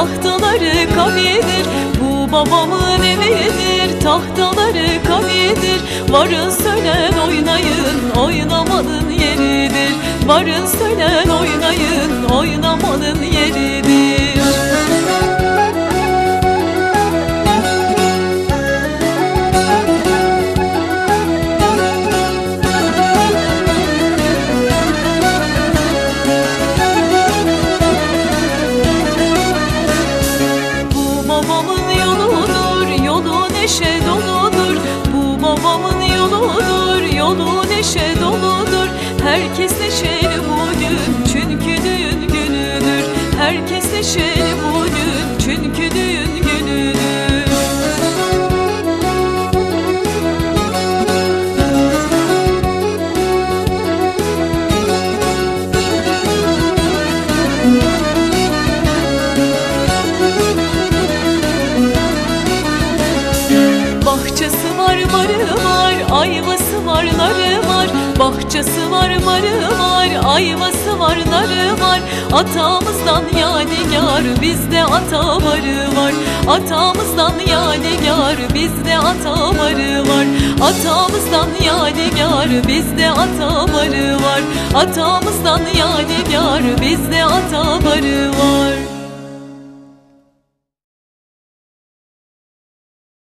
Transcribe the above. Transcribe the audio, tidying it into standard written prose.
tahtaları kaviyedir. Bu babamın evidir, tahtaları kaviyedir. Varın söylen oynayın, oynamanın yeridir. Varın söylen oynayın, oynamanın yeridir. Neşe doludur, bu babamın yoludur, yolu neşe doludur. Herkes neşeli bugün, çünkü düğün günüdür. Herkes neşeli bugün, çünkü düğün günüdür. Bahçesi var, barı var, ayvası var, narı var. Bahçesi var, barı var, ayvası var, narı var. Atamızdan yadigar, bizde ata barı var. Atamızdan yadigar, bizde ata barı var. Atamızdan yadigar, bizde ata barı var. Atamızdan yadigar, bizde ata barı var.